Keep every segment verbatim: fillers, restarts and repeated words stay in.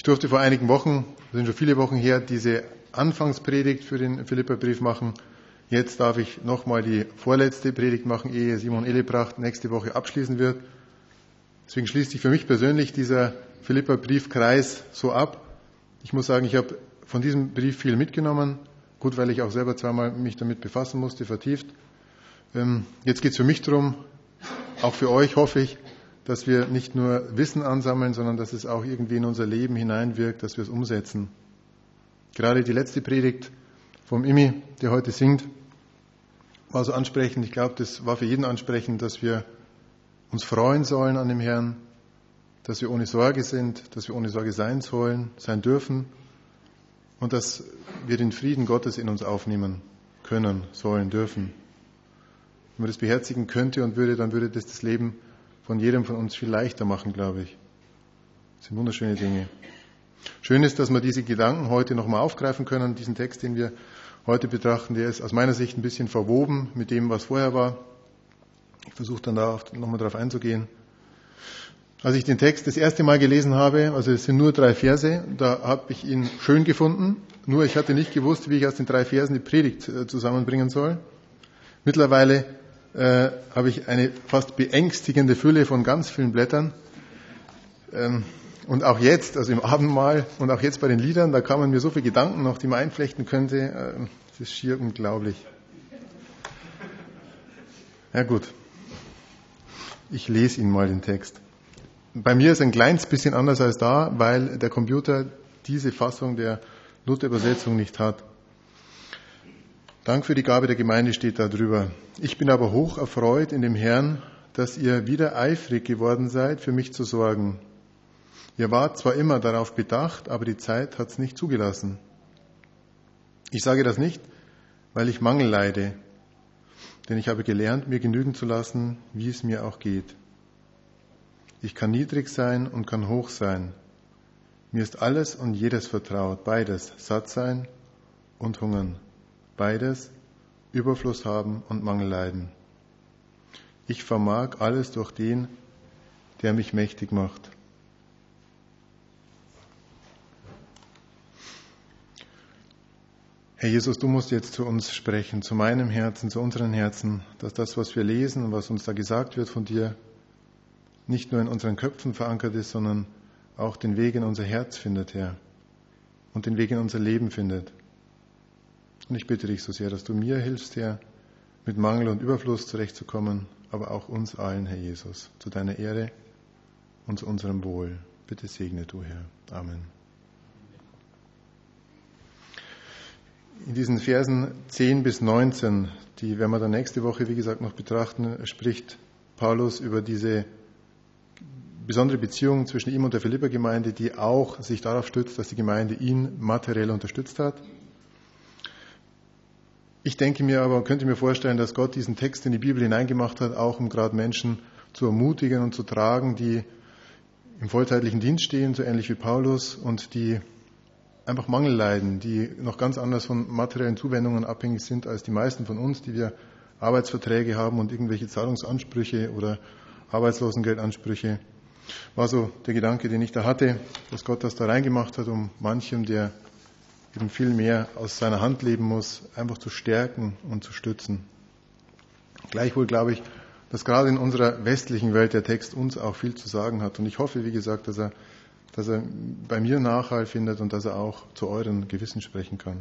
Ich durfte vor einigen Wochen, das sind schon viele Wochen her, diese Anfangspredigt für den Philipperbrief machen. Jetzt darf ich nochmal die vorletzte Predigt machen, ehe Simon Ellebracht nächste Woche abschließen wird. Deswegen schließt sich für mich persönlich dieser Philipperbriefkreis so ab. Ich muss sagen, ich habe von diesem Brief viel mitgenommen. Gut, weil ich auch selber zweimal mich damit befassen musste, vertieft. Jetzt geht es für mich darum, auch für euch hoffe ich, dass wir nicht nur Wissen ansammeln, sondern dass es auch irgendwie in unser Leben hineinwirkt, dass wir es umsetzen. Gerade die letzte Predigt vom Imi, der heute singt, war so ansprechend. Ich glaube, das war für jeden ansprechend, dass wir uns freuen sollen an dem Herrn, dass wir ohne Sorge sind, dass wir ohne Sorge sein sollen, sein dürfen und dass wir den Frieden Gottes in uns aufnehmen können, sollen, dürfen. Wenn man das beherzigen könnte und würde, dann würde das das Leben von jedem von uns viel leichter machen, glaube ich. Das sind wunderschöne Dinge. Schön ist, dass wir diese Gedanken heute nochmal aufgreifen können. Diesen Text, den wir heute betrachten, der ist aus meiner Sicht ein bisschen verwoben mit dem, was vorher war. Ich versuche dann da nochmal darauf einzugehen. Als ich den Text das erste Mal gelesen habe, also es sind nur drei Verse, da habe ich ihn schön gefunden. Nur ich hatte nicht gewusst, wie ich aus den drei Versen die Predigt zusammenbringen soll. Mittlerweile äh, habe ich eine fast beängstigende Fülle von ganz vielen Blättern. Ähm, und auch jetzt, also im Abendmahl und auch jetzt bei den Liedern, da kamen mir so viele Gedanken noch, die man einflechten könnte. Äh, das ist schier unglaublich. Ja gut, ich lese Ihnen mal den Text. Bei mir ist ein kleines bisschen anders als da, weil der Computer diese Fassung der Luther-Übersetzung nicht hat. Dank für die Gabe der Gemeinde steht da drüber. Ich bin aber hoch erfreut in dem Herrn, dass ihr wieder eifrig geworden seid, für mich zu sorgen. Ihr wart zwar immer darauf bedacht, aber die Zeit hat's nicht zugelassen. Ich sage das nicht, weil ich Mangel leide, denn ich habe gelernt, mir genügen zu lassen, wie es mir auch geht. Ich kann niedrig sein und kann hoch sein. Mir ist alles und jedes vertraut, beides, satt sein und hungern. Beides, Überfluss haben und Mangel leiden. Ich vermag alles durch den, der mich mächtig macht. Herr Jesus, du musst jetzt zu uns sprechen, zu meinem Herzen, zu unseren Herzen, dass das, was wir lesen und was uns da gesagt wird von dir, nicht nur in unseren Köpfen verankert ist, sondern auch den Weg in unser Herz findet, Herr, und den Weg in unser Leben findet. Und ich bitte dich so sehr, dass du mir hilfst, Herr, mit Mangel und Überfluss zurechtzukommen, aber auch uns allen, Herr Jesus, zu deiner Ehre und zu unserem Wohl. Bitte segne du, Herr. Amen. In diesen Versen zehn bis neunzehn, die werden wir dann nächste Woche, wie gesagt, noch betrachten, spricht Paulus über diese besondere Beziehung zwischen ihm und der Philipper-Gemeinde, die auch sich darauf stützt, dass die Gemeinde ihn materiell unterstützt hat. Ich denke mir aber, könnte mir vorstellen, dass Gott diesen Text in die Bibel hineingemacht hat, auch um gerade Menschen zu ermutigen und zu tragen, die im vollzeitlichen Dienst stehen, so ähnlich wie Paulus, und die einfach Mangel leiden, die noch ganz anders von materiellen Zuwendungen abhängig sind als die meisten von uns, die wir Arbeitsverträge haben und irgendwelche Zahlungsansprüche oder Arbeitslosengeldansprüche. War so der Gedanke, den ich da hatte, dass Gott das da reingemacht hat, um manchem, der eben viel mehr aus seiner Hand leben muss, einfach zu stärken und zu stützen. Gleichwohl glaube ich, dass gerade in unserer westlichen Welt der Text uns auch viel zu sagen hat. Und ich hoffe, wie gesagt, dass er, dass er bei mir Nachhall findet und dass er auch zu euren Gewissen sprechen kann.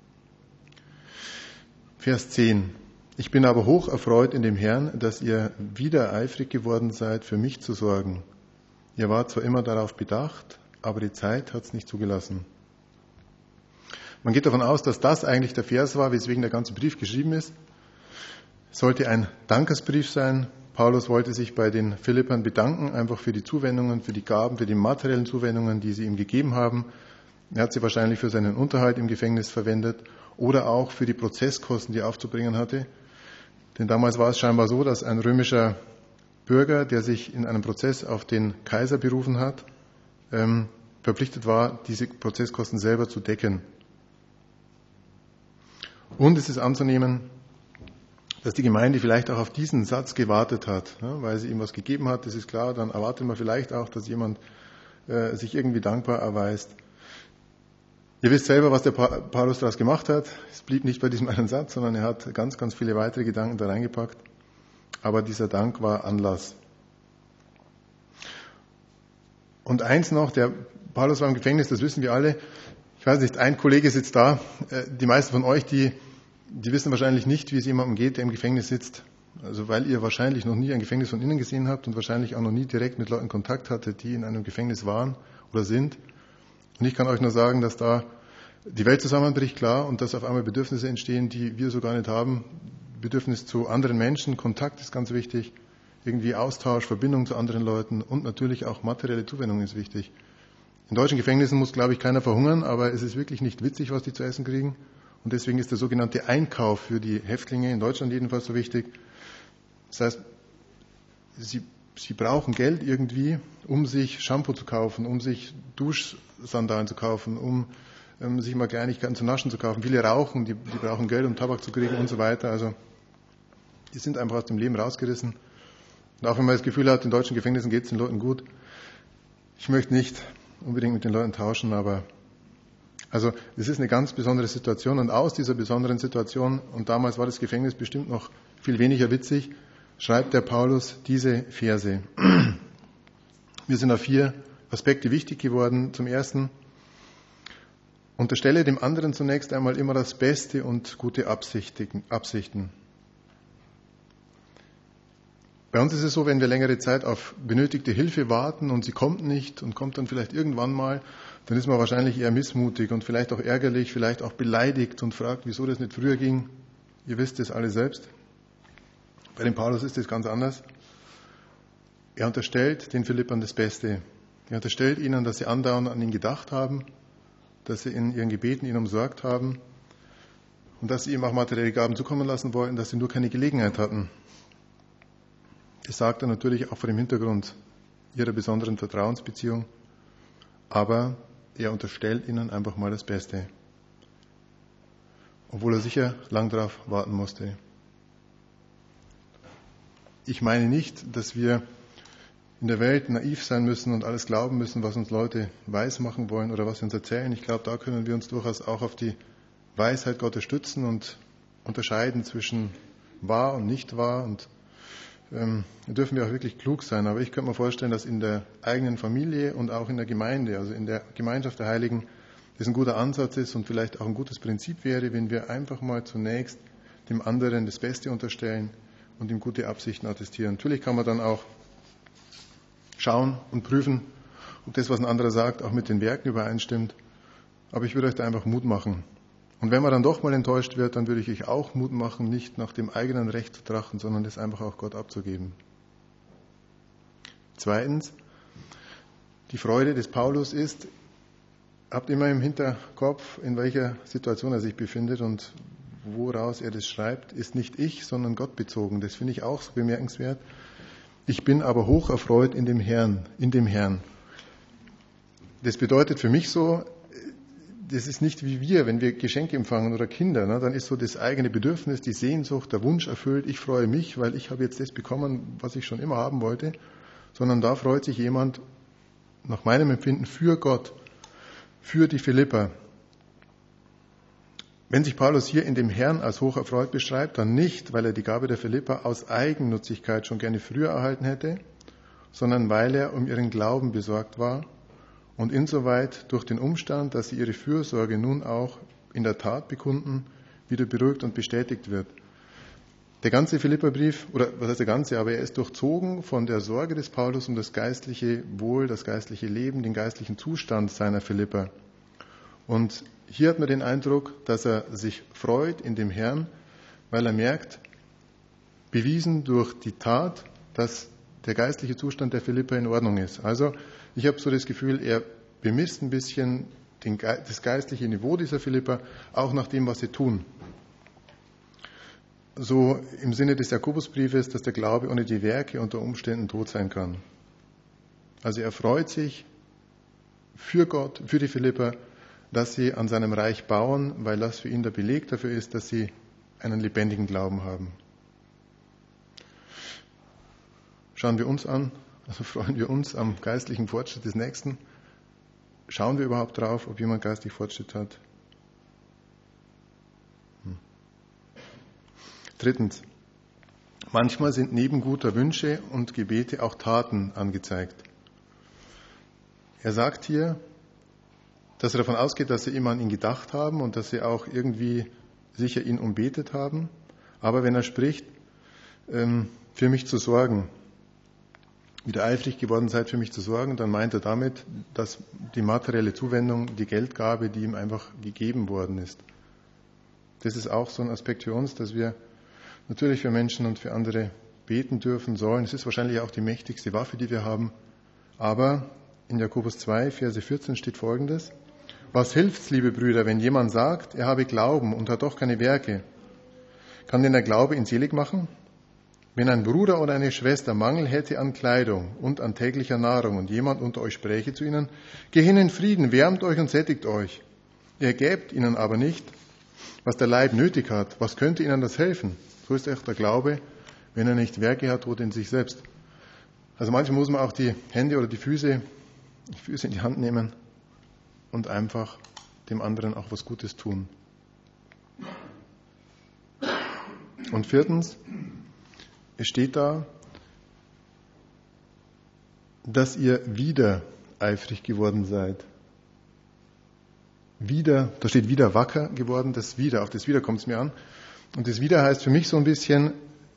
Vers zehn. Ich bin aber hoch erfreut in dem Herrn, dass ihr wieder eifrig geworden seid, für mich zu sorgen. Ihr wart zwar immer darauf bedacht, aber die Zeit hat's nicht zugelassen. Man geht davon aus, dass das eigentlich der Vers war, weswegen der ganze Brief geschrieben ist. Es sollte ein Dankesbrief sein. Paulus wollte sich bei den Philippern bedanken, einfach für die Zuwendungen, für die Gaben, für die materiellen Zuwendungen, die sie ihm gegeben haben. Er hat sie wahrscheinlich für seinen Unterhalt im Gefängnis verwendet oder auch für die Prozesskosten, die er aufzubringen hatte. Denn damals war es scheinbar so, dass ein römischer Bürger, der sich in einem Prozess auf den Kaiser berufen hat, ähm, verpflichtet war, diese Prozesskosten selber zu decken. Und es ist anzunehmen, dass die Gemeinde vielleicht auch auf diesen Satz gewartet hat, ja, weil sie ihm was gegeben hat. Das ist klar, dann erwartet man vielleicht auch, dass jemand äh, sich irgendwie dankbar erweist. Ihr wisst selber, was der pa- Paulus daraus gemacht hat. Es blieb nicht bei diesem einen Satz, sondern er hat ganz, ganz viele weitere Gedanken da reingepackt. Aber dieser Dank war Anlass. Und eins noch, der Paulus war im Gefängnis, das wissen wir alle. Ich weiß nicht, ein Kollege sitzt da. Die meisten von euch, die, die wissen wahrscheinlich nicht, wie es jemandem geht, der im Gefängnis sitzt. Also weil ihr wahrscheinlich noch nie ein Gefängnis von innen gesehen habt und wahrscheinlich auch noch nie direkt mit Leuten Kontakt hattet, die in einem Gefängnis waren oder sind. Und ich kann euch nur sagen, dass da die Welt zusammenbricht, klar, und dass auf einmal Bedürfnisse entstehen, die wir so gar nicht haben. Bedürfnis zu anderen Menschen, Kontakt ist ganz wichtig, irgendwie Austausch, Verbindung zu anderen Leuten und natürlich auch materielle Zuwendung ist wichtig. In deutschen Gefängnissen muss, glaube ich, keiner verhungern, aber es ist wirklich nicht witzig, was die zu essen kriegen. Und deswegen ist der sogenannte Einkauf für die Häftlinge in Deutschland jedenfalls so wichtig. Das heißt, sie Sie brauchen Geld irgendwie, um sich Shampoo zu kaufen, um sich Duschsandalen zu kaufen, um ähm, sich mal Kleinigkeiten zu naschen zu kaufen. Viele rauchen, die, die brauchen Geld, um Tabak zu kriegen und so weiter. Also die sind einfach aus dem Leben rausgerissen. Und auch wenn man das Gefühl hat, in deutschen Gefängnissen geht es den Leuten gut. Ich möchte nicht unbedingt mit den Leuten tauschen, aber also das ist eine ganz besondere Situation. Und aus dieser besonderen Situation, und damals war das Gefängnis bestimmt noch viel weniger witzig, schreibt der Paulus diese Verse. Mir sind auf vier Aspekte wichtig geworden. Zum ersten, unterstelle dem anderen zunächst einmal immer das Beste und gute Absichten. Bei uns ist es so, wenn wir längere Zeit auf benötigte Hilfe warten und sie kommt nicht und kommt dann vielleicht irgendwann mal, dann ist man wahrscheinlich eher missmutig und vielleicht auch ärgerlich, vielleicht auch beleidigt und fragt, wieso das nicht früher ging. Ihr wisst es alle selbst. Bei dem Paulus ist es ganz anders. Er unterstellt den Philippern das Beste. Er unterstellt ihnen, dass sie andauernd an ihn gedacht haben, dass sie in ihren Gebeten ihn umsorgt haben und dass sie ihm auch materielle Gaben zukommen lassen wollten, dass sie nur keine Gelegenheit hatten. Das sagt er natürlich auch vor dem Hintergrund ihrer besonderen Vertrauensbeziehung, aber er unterstellt ihnen einfach mal das Beste, obwohl er sicher lang darauf warten musste. Ich meine nicht, dass wir in der Welt naiv sein müssen und alles glauben müssen, was uns Leute weismachen wollen oder was sie uns erzählen. Ich glaube, da können wir uns durchaus auch auf die Weisheit Gottes stützen und unterscheiden zwischen wahr und nicht wahr. Und ähm, da dürfen wir auch wirklich klug sein. Aber ich könnte mir vorstellen, dass in der eigenen Familie und auch in der Gemeinde, also in der Gemeinschaft der Heiligen, das ein guter Ansatz ist und vielleicht auch ein gutes Prinzip wäre, wenn wir einfach mal zunächst dem anderen das Beste unterstellen und ihm gute Absichten attestieren. Natürlich kann man dann auch schauen und prüfen, ob das, was ein anderer sagt, auch mit den Werken übereinstimmt. Aber ich würde euch da einfach Mut machen. Und wenn man dann doch mal enttäuscht wird, dann würde ich euch auch Mut machen, nicht nach dem eigenen Recht zu trachten, sondern das einfach auch Gott abzugeben. Zweitens, die Freude des Paulus ist, habt immer im Hinterkopf, in welcher Situation er sich befindet und woraus er das schreibt, ist nicht ich, sondern Gott bezogen. Das finde ich auch so bemerkenswert. Ich bin aber hoch erfreut in dem Herrn, in dem Herrn. Das bedeutet für mich so, das ist nicht wie wir, wenn wir Geschenke empfangen oder Kinder, ne, dann ist so das eigene Bedürfnis, die Sehnsucht, der Wunsch erfüllt. Ich freue mich, weil ich habe jetzt das bekommen, was ich schon immer haben wollte, sondern da freut sich jemand nach meinem Empfinden für Gott, für die Philipper. Wenn sich Paulus hier in dem Herrn als hoch erfreut beschreibt, dann nicht, weil er die Gabe der Philipper aus Eigennutzigkeit schon gerne früher erhalten hätte, sondern weil er um ihren Glauben besorgt war und insoweit durch den Umstand, dass sie ihre Fürsorge nun auch in der Tat bekunden, wieder beruhigt und bestätigt wird. Der ganze Philipperbrief, oder was heißt der ganze, aber er ist durchzogen von der Sorge des Paulus um das geistliche Wohl, das geistliche Leben, den geistlichen Zustand seiner Philipper. Und hier hat man den Eindruck, dass er sich freut in dem Herrn, weil er merkt, bewiesen durch die Tat, dass der geistliche Zustand der Philipper in Ordnung ist. Also ich habe so das Gefühl, er bemisst ein bisschen den, das geistliche Niveau dieser Philipper, auch nach dem, was sie tun. So im Sinne des Jakobusbriefes, dass der Glaube ohne die Werke unter Umständen tot sein kann. Also er freut sich für Gott, für die Philipper, dass sie an seinem Reich bauen, weil das für ihn der Beleg dafür ist, dass sie einen lebendigen Glauben haben. Schauen wir uns an, also freuen wir uns am geistlichen Fortschritt des Nächsten. Schauen wir überhaupt drauf, ob jemand geistig Fortschritt hat? Hm. Drittens. Manchmal sind neben guter Wünsche und Gebete auch Taten angezeigt. Er sagt hier, dass er davon ausgeht, dass sie immer an ihn gedacht haben und dass sie auch irgendwie sicher ihn umbetet haben. Aber wenn er spricht, ähm, für mich zu sorgen, wieder eifrig geworden seid, für mich zu sorgen, dann meint er damit, dass die materielle Zuwendung, die Geldgabe, die ihm einfach gegeben worden ist. Das ist auch so ein Aspekt für uns, dass wir natürlich für Menschen und für andere beten dürfen sollen. Es ist wahrscheinlich auch die mächtigste Waffe, die wir haben. Aber in Jakobus zwei, Verse vierzehn steht Folgendes. Was hilft's, liebe Brüder, wenn jemand sagt, er habe Glauben und hat doch keine Werke? Kann denn der Glaube ihn selig machen? Wenn ein Bruder oder eine Schwester Mangel hätte an Kleidung und an täglicher Nahrung und jemand unter euch spräche zu ihnen, geh hin in Frieden, wärmt euch und sättigt euch. Ihr gebt ihnen aber nicht, was der Leib nötig hat. Was könnte ihnen das helfen? So ist echt der Glaube, wenn er nicht Werke hat oder in sich selbst. Also manchmal muss man auch die Hände oder die Füße, die Füße in die Hand nehmen und einfach dem anderen auch was Gutes tun. Und viertens, es steht da, dass ihr wieder eifrig geworden seid. Wieder, da steht wieder wacker geworden, das wieder, auf das wieder kommt es mir an. Und das wieder heißt für mich so ein bisschen,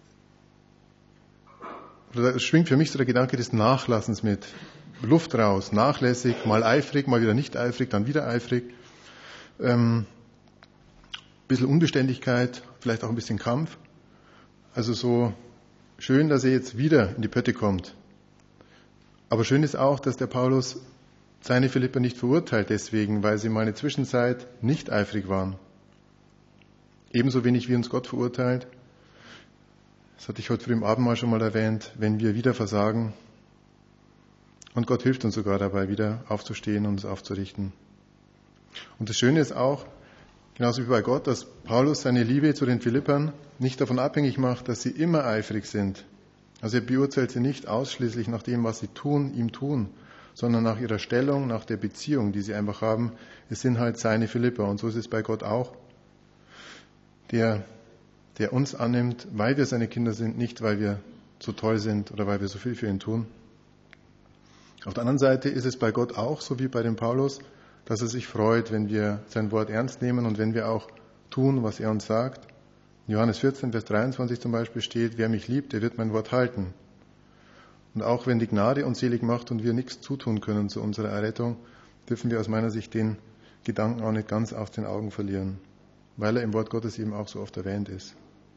oder es schwingt für mich so der Gedanke des Nachlassens mit. Luft raus, nachlässig, mal eifrig, mal wieder nicht eifrig, dann wieder eifrig. Ähm, bisschen Unbeständigkeit, vielleicht auch ein bisschen Kampf. Also so schön, dass er jetzt wieder in die Pötte kommt. Aber schön ist auch, dass der Paulus seine Philipper nicht verurteilt deswegen, weil sie mal eine Zwischenzeit nicht eifrig waren. Ebenso wenig wie uns Gott verurteilt. Das hatte ich heute früh im Abendmahl schon mal erwähnt, wenn wir wieder versagen. Und Gott hilft uns sogar dabei, wieder aufzustehen und uns aufzurichten. Und das Schöne ist auch, genauso wie bei Gott, dass Paulus seine Liebe zu den Philippern nicht davon abhängig macht, dass sie immer eifrig sind. Also er beurteilt sie nicht ausschließlich nach dem, was sie tun, ihm tun, sondern nach ihrer Stellung, nach der Beziehung, die sie einfach haben. Es sind halt seine Philipper und so ist es bei Gott auch. Der, der uns annimmt, weil wir seine Kinder sind, nicht weil wir so toll sind oder weil wir so viel für ihn tun. Auf der anderen Seite ist es bei Gott auch, so wie bei dem Paulus, dass er sich freut, wenn wir sein Wort ernst nehmen und wenn wir auch tun, was er uns sagt. In Johannes vierzehn, Vers dreiundzwanzig zum Beispiel steht, wer mich liebt, der wird mein Wort halten. Und auch wenn die Gnade uns selig macht und wir nichts zutun können zu unserer Errettung, dürfen wir aus meiner Sicht den Gedanken auch nicht ganz aus den Augen verlieren, weil er im Wort Gottes eben auch so oft erwähnt ist.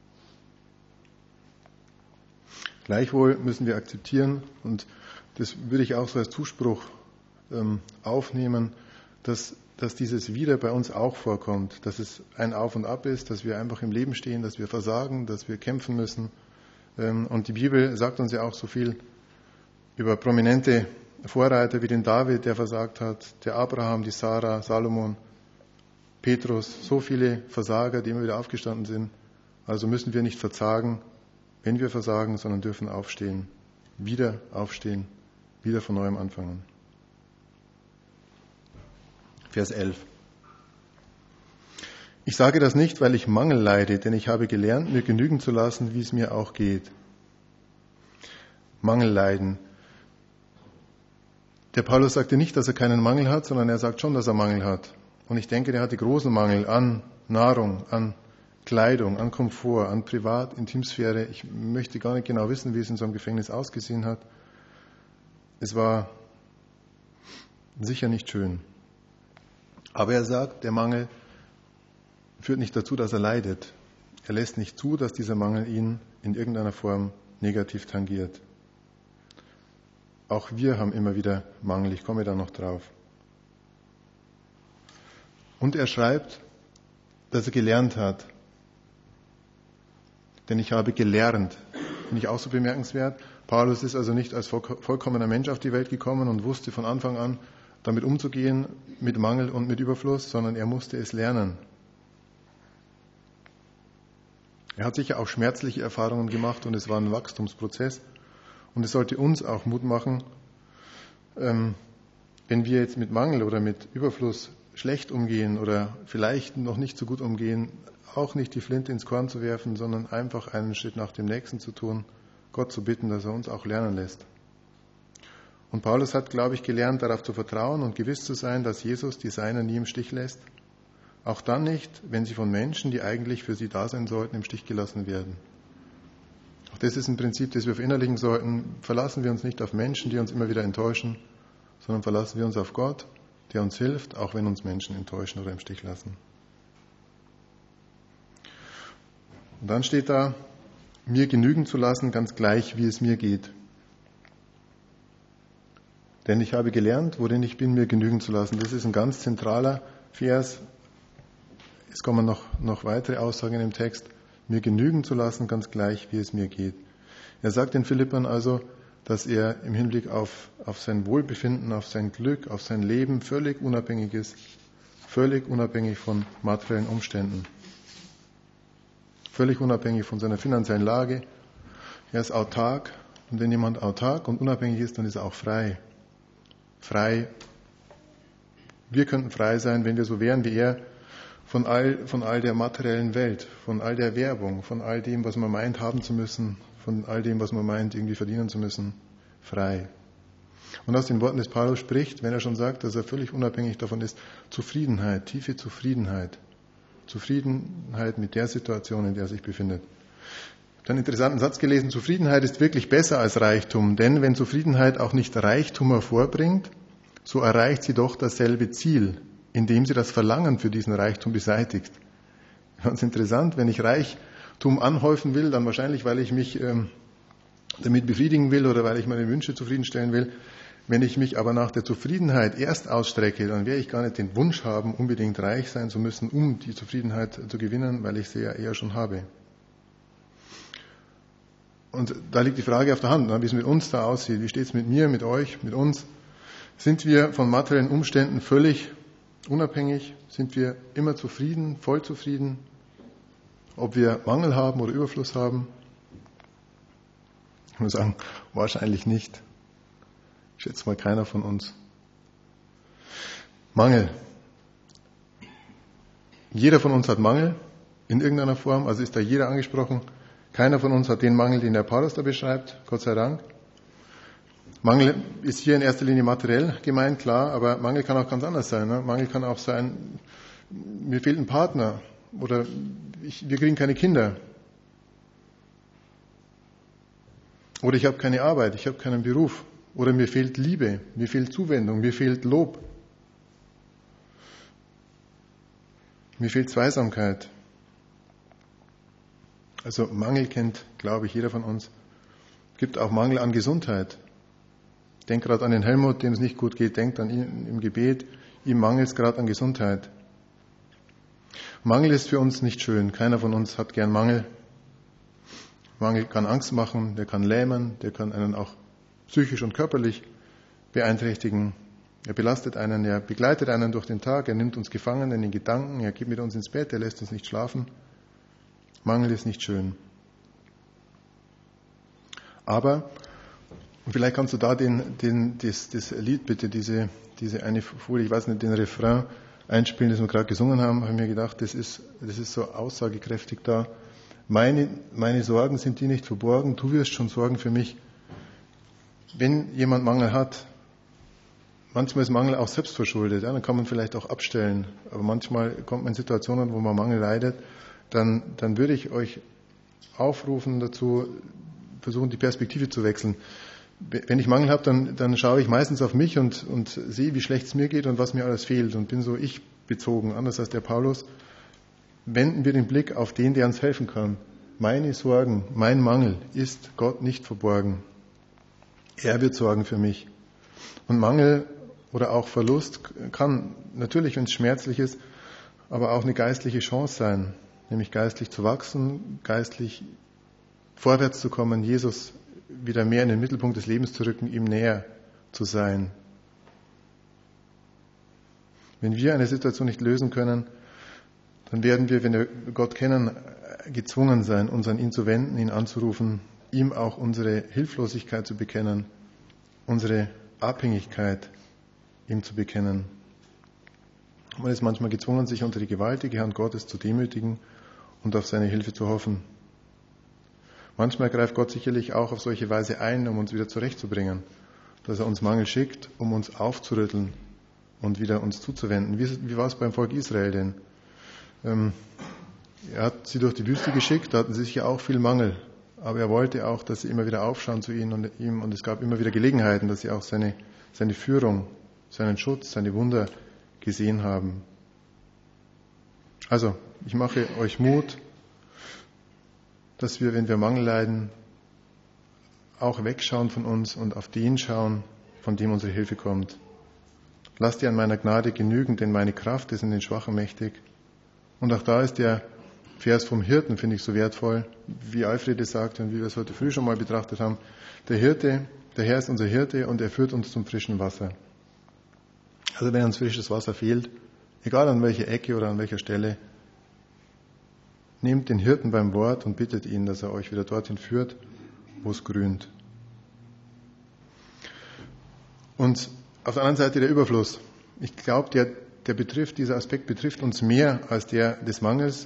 Gleichwohl müssen wir akzeptieren, und das würde ich auch so als Zuspruch ähm, aufnehmen, dass, dass dieses Wieder bei uns auch vorkommt, dass es ein Auf und Ab ist, dass wir einfach im Leben stehen, dass wir versagen, dass wir kämpfen müssen. Ähm, und die Bibel sagt uns ja auch so viel über prominente Vorreiter wie den David, der versagt hat, der Abraham, die Sarah, Salomon, Petrus, so viele Versager, die immer wieder aufgestanden sind. Also müssen wir nicht verzagen, wenn wir versagen, sondern dürfen aufstehen, wieder aufstehen, wieder von neuem anfangen. Vers elf. Ich sage das nicht, weil ich Mangel leide, denn ich habe gelernt, mir genügen zu lassen, wie es mir auch geht. Mangel leiden. Der Paulus sagte nicht, dass er keinen Mangel hat, sondern er sagt schon, dass er Mangel hat. Und ich denke, der hatte großen Mangel an Nahrung, an Kleidung, an Komfort, an Privat-, Intimsphäre. Ich möchte gar nicht genau wissen, wie es in so einem Gefängnis ausgesehen hat. Es war sicher nicht schön. Aber er sagt, der Mangel führt nicht dazu, dass er leidet. Er lässt nicht zu, dass dieser Mangel ihn in irgendeiner Form negativ tangiert. Auch wir haben immer wieder Mangel, ich komme da noch drauf. Und er schreibt, dass er gelernt hat. Denn ich habe gelernt. Finde ich auch so bemerkenswert. Paulus ist also nicht als vollkommener Mensch auf die Welt gekommen und wusste von Anfang an, damit umzugehen, mit Mangel und mit Überfluss, sondern er musste es lernen. Er hat sicher auch schmerzliche Erfahrungen gemacht und es war ein Wachstumsprozess. Und es sollte uns auch Mut machen, ähm, wenn wir jetzt mit Mangel oder mit Überfluss schlecht umgehen oder vielleicht noch nicht so gut umgehen, auch nicht die Flinte ins Korn zu werfen, sondern einfach einen Schritt nach dem nächsten zu tun, Gott zu bitten, dass er uns auch lernen lässt. Und Paulus hat, glaube ich, gelernt, darauf zu vertrauen und gewiss zu sein, dass Jesus die Seinen nie im Stich lässt. Auch dann nicht, wenn sie von Menschen, die eigentlich für sie da sein sollten, im Stich gelassen werden. Auch das ist ein Prinzip, das wir verinnerlichen sollten. Verlassen wir uns nicht auf Menschen, die uns immer wieder enttäuschen, sondern verlassen wir uns auf Gott, der uns hilft, auch wenn uns Menschen enttäuschen oder im Stich lassen. Und dann steht da, mir genügen zu lassen, ganz gleich, wie es mir geht. Denn ich habe gelernt, worin ich bin, mir genügen zu lassen. Das ist ein ganz zentraler Vers. Es kommen noch, noch weitere Aussagen im Text. Mir genügen zu lassen, ganz gleich, wie es mir geht. Er sagt den Philippern also, dass er im Hinblick auf, auf sein Wohlbefinden, auf sein Glück, auf sein Leben völlig unabhängig ist, völlig unabhängig von materiellen Umständen, völlig unabhängig von seiner finanziellen Lage. Er ist autark, und wenn jemand autark und unabhängig ist, dann ist er auch frei. Frei. Wir könnten frei sein, wenn wir so wären wie er, von all, von all der materiellen Welt, von all der Werbung, von all dem, was man meint haben zu müssen, von all dem, was man meint irgendwie verdienen zu müssen, frei. Und aus den Worten des Paulus spricht, wenn er schon sagt, dass er völlig unabhängig davon ist, Zufriedenheit, tiefe Zufriedenheit. Zufriedenheit mit der Situation, in der er sich befindet. Ich habe einen interessanten Satz gelesen, Zufriedenheit ist wirklich besser als Reichtum, denn wenn Zufriedenheit auch nicht Reichtum hervorbringt, so erreicht sie doch dasselbe Ziel, indem sie das Verlangen für diesen Reichtum beseitigt. Ganz interessant, wenn ich Reichtum anhäufen will, dann wahrscheinlich, weil ich mich ähm, damit befriedigen will oder weil ich meine Wünsche zufriedenstellen will. Wenn ich mich aber nach der Zufriedenheit erst ausstrecke, dann werde ich gar nicht den Wunsch haben, unbedingt reich sein zu müssen, um die Zufriedenheit zu gewinnen, weil ich sie ja eher schon habe. Und da liegt die Frage auf der Hand, wie es mit uns da aussieht. Wie steht es mit mir, mit euch, mit uns? Sind wir von materiellen Umständen völlig unabhängig? Sind wir immer zufrieden, voll zufrieden? Ob wir Mangel haben oder Überfluss haben? Ich muss sagen, wahrscheinlich nicht. Ich schätze mal keiner von uns. Mangel. Jeder von uns hat Mangel in irgendeiner Form, also ist da jeder angesprochen. Keiner von uns hat den Mangel, den der Paulus da beschreibt, Gott sei Dank. Mangel ist hier in erster Linie materiell gemeint, klar, aber Mangel kann auch ganz anders sein. Ne? Mangel kann auch sein, mir fehlt ein Partner oder ich, wir kriegen keine Kinder. Oder ich habe keine Arbeit, ich habe keinen Beruf. Oder mir fehlt Liebe, mir fehlt Zuwendung, mir fehlt Lob. Mir fehlt Zweisamkeit. Also Mangel kennt, glaube ich, jeder von uns. Es gibt auch Mangel an Gesundheit. Denkt gerade an den Helmut, dem es nicht gut geht, denkt an ihn im Gebet, ihm mangelt es gerade an Gesundheit. Mangel ist für uns nicht schön. Keiner von uns hat gern Mangel. Mangel kann Angst machen, der kann lähmen, der kann einen auch psychisch und körperlich beeinträchtigen. Er belastet einen, er begleitet einen durch den Tag, er nimmt uns gefangen in den Gedanken, er geht mit uns ins Bett, er lässt uns nicht schlafen. Mangel ist nicht schön. Aber, und vielleicht kannst du da den, den, das, das Lied bitte, diese, diese eine Folie, ich weiß nicht, den Refrain einspielen, das wir gerade gesungen haben, habe ich mir gedacht, das ist, das ist so aussagekräftig da. Meine, meine Sorgen sind dir nicht verborgen, du wirst schon sorgen für mich. Wenn jemand Mangel hat, manchmal ist Mangel auch selbstverschuldet, ja, dann kann man vielleicht auch abstellen, aber manchmal kommt man in Situationen, wo man Mangel leidet, dann, dann würde ich euch aufrufen dazu, versuchen die Perspektive zu wechseln. Wenn ich Mangel habe, dann, dann schaue ich meistens auf mich und, und sehe, wie schlecht es mir geht und was mir alles fehlt und bin so ich bezogen, anders als der Paulus. Wenden wir den Blick auf den, der uns helfen kann. Meine Sorgen, mein Mangel ist Gott nicht verborgen. Er wird sorgen für mich. Und Mangel oder auch Verlust kann natürlich, wenn es schmerzlich ist, aber auch eine geistliche Chance sein, nämlich geistlich zu wachsen, geistlich vorwärts zu kommen, Jesus wieder mehr in den Mittelpunkt des Lebens zu rücken, ihm näher zu sein. Wenn wir eine Situation nicht lösen können, dann werden wir, wenn wir Gott kennen, gezwungen sein, uns an ihn zu wenden, ihn anzurufen, ihm auch unsere Hilflosigkeit zu bekennen, unsere Abhängigkeit ihm zu bekennen. Man ist manchmal gezwungen, sich unter die gewaltige Hand Gottes zu demütigen und auf seine Hilfe zu hoffen. Manchmal greift Gott sicherlich auch auf solche Weise ein, um uns wieder zurechtzubringen, dass er uns Mangel schickt, um uns aufzurütteln und wieder uns zuzuwenden. Wie, wie war es beim Volk Israel denn? Ähm, er hat sie durch die Wüste geschickt, da hatten sie sicher auch viel Mangel, aber er wollte auch, dass sie immer wieder aufschauen zu ihm und ihm, und es gab immer wieder Gelegenheiten, dass sie auch seine, seine Führung, seinen Schutz, seine Wunder gesehen haben. Also, ich mache euch Mut, dass wir, wenn wir Mangel leiden, auch wegschauen von uns und auf den schauen, von dem unsere Hilfe kommt. Lass dir an meiner Gnade genügen, denn meine Kraft ist in den Schwachen mächtig. Und auch da ist der Vers vom Hirten, finde ich, so wertvoll, wie Alfred es sagte und wie wir es heute früh schon mal betrachtet haben. Der Hirte, der Herr ist unser Hirte und er führt uns zum frischen Wasser. Also wenn uns frisches Wasser fehlt, egal an welcher Ecke oder an welcher Stelle, nehmt den Hirten beim Wort und bittet ihn, dass er euch wieder dorthin führt, wo es grünt. Und auf der anderen Seite der Überfluss. Ich glaube, der, der betrifft, dieser Aspekt betrifft uns mehr als der des Mangels,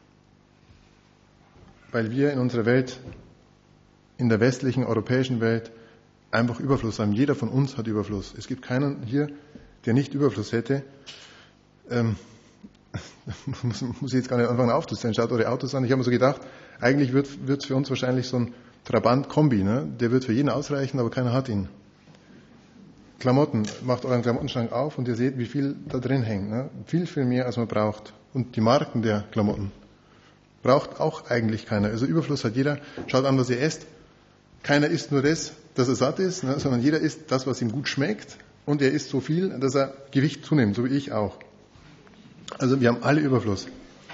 weil wir in unserer Welt, in der westlichen, europäischen Welt, einfach Überfluss haben. Jeder von uns hat Überfluss. Es gibt keinen hier, der nicht Überfluss hätte. Ähm, muss, muss ich jetzt gar nicht anfangen aufzuzählen. Schaut eure Autos an. Ich habe mir so gedacht, eigentlich wird es für uns wahrscheinlich so ein Trabant-Kombi. Ne? Der wird für jeden ausreichen, aber keiner hat ihn. Klamotten. Macht euren Klamottenschrank auf und ihr seht, wie viel da drin hängt. Ne? Viel, viel mehr, als man braucht. Und die Marken der Klamotten braucht auch eigentlich keiner. Also Überfluss hat jeder. Schaut an, was ihr esst. Keiner isst nur das, dass er satt ist, ne? Sondern jeder isst das, was ihm gut schmeckt. Und er isst so viel, dass er Gewicht zunimmt, so wie ich auch. Also wir haben alle Überfluss.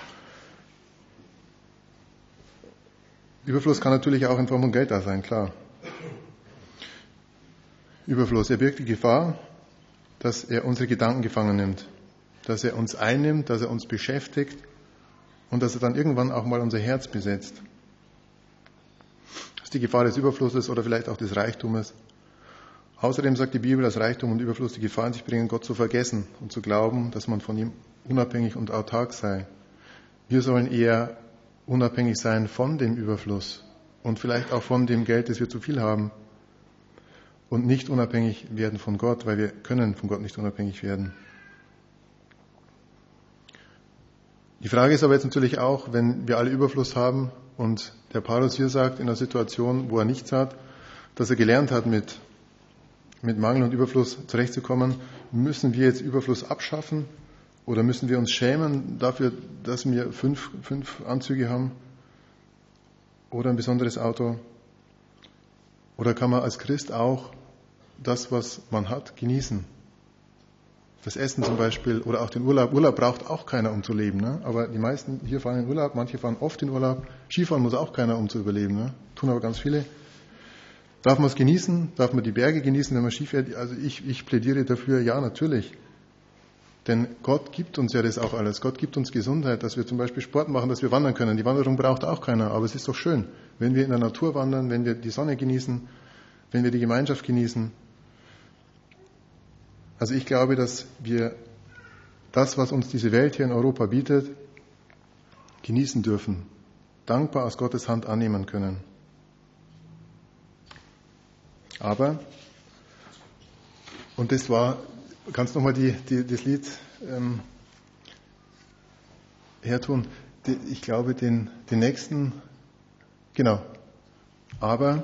Überfluss kann natürlich auch in Form von Geld da sein, klar. Überfluss, er birgt die Gefahr, dass er unsere Gedanken gefangen nimmt, dass er uns einnimmt, dass er uns beschäftigt und dass er dann irgendwann auch mal unser Herz besetzt. Das ist die Gefahr des Überflusses oder vielleicht auch des Reichtumes. Außerdem sagt die Bibel, dass Reichtum und Überfluss die Gefahr in sich bringen, Gott zu vergessen und zu glauben, dass man von ihm unabhängig und autark sei. Wir sollen eher unabhängig sein von dem Überfluss und vielleicht auch von dem Geld, das wir zu viel haben und nicht unabhängig werden von Gott, weil wir können von Gott nicht unabhängig werden. Die Frage ist aber jetzt natürlich auch, wenn wir alle Überfluss haben und der Paulus hier sagt, in einer Situation, wo er nichts hat, dass er gelernt hat, mit mit Mangel und Überfluss zurechtzukommen, müssen wir jetzt Überfluss abschaffen oder müssen wir uns schämen dafür, dass wir fünf, fünf Anzüge haben oder ein besonderes Auto? Oder kann man als Christ auch das, was man hat, genießen? Das Essen zum Beispiel oder auch den Urlaub. Urlaub braucht auch keiner, um zu leben. Ne? Aber die meisten hier fahren in Urlaub, manche fahren oft in Urlaub. Skifahren muss auch keiner, um zu überleben. Ne? Tun aber ganz viele. Darf man es genießen? Darf man die Berge genießen, wenn man Ski fährt? Also ich, ich plädiere dafür, ja, natürlich. Denn Gott gibt uns ja das auch alles. Gott gibt uns Gesundheit, dass wir zum Beispiel Sport machen, dass wir wandern können. Die Wanderung braucht auch keiner, aber es ist doch schön, wenn wir in der Natur wandern, wenn wir die Sonne genießen, wenn wir die Gemeinschaft genießen. Also ich glaube, dass wir das, was uns diese Welt hier in Europa bietet, genießen dürfen, dankbar aus Gottes Hand annehmen können. Aber, und das war, kannst du nochmal die, die, das Lied ähm, hertun? Die, ich glaube, den, den nächsten, genau. Aber,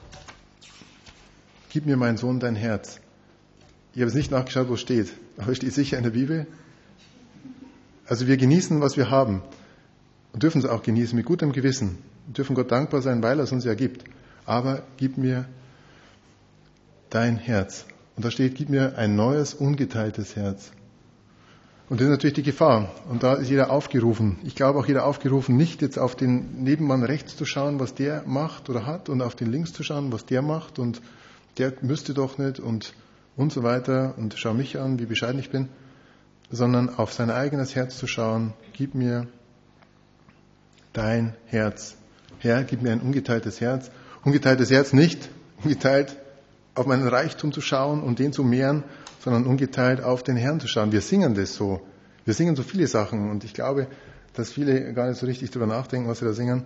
gib mir, mein Sohn, dein Herz. Ich habe es nicht nachgeschaut, wo es steht, aber es steht sicher in der Bibel. Also wir genießen, was wir haben und dürfen es auch genießen mit gutem Gewissen. Wir dürfen Gott dankbar sein, weil er es uns ja gibt. Aber gib mir dein Herz. Und da steht, gib mir ein neues, ungeteiltes Herz. Und das ist natürlich die Gefahr. Und da ist jeder aufgerufen. Ich glaube auch jeder aufgerufen, nicht jetzt auf den Nebenmann rechts zu schauen, was der macht oder hat, und auf den links zu schauen, was der macht, und der müsste doch nicht und und so weiter, und schau mich an, wie bescheiden ich bin, sondern auf sein eigenes Herz zu schauen. Gib mir dein Herz. Herr, gib mir ein ungeteiltes Herz. Ungeteiltes Herz nicht, ungeteilt auf meinen Reichtum zu schauen und den zu mehren, sondern ungeteilt auf den Herrn zu schauen. Wir singen das so. Wir singen so viele Sachen und ich glaube, dass viele gar nicht so richtig darüber nachdenken, was wir da singen.